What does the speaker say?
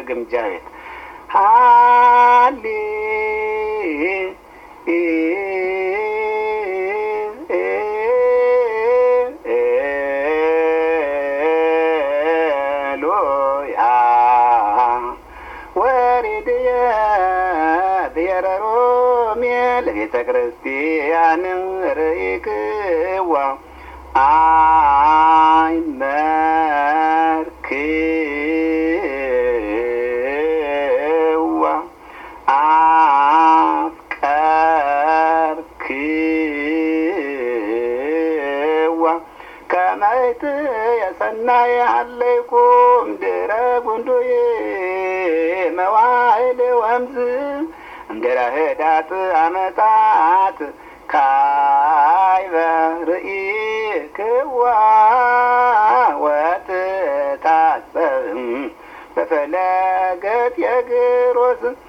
ግምጃ ቤት ሃሌ ሎያ ወሪድየ ብሔረ ሮሜ ለቤተ ክርስቲያን ርኢክዋ አይመርክዋ አፍቀርክዋ ከመይት የሰናይ አለይኩም ድረ ጉንዱዬ መዋዕል ወምዝ እንድረ ህዳጥ አመታት ካይበ ርኢክዋ ወትታጸብ በፈለገት የግሮስ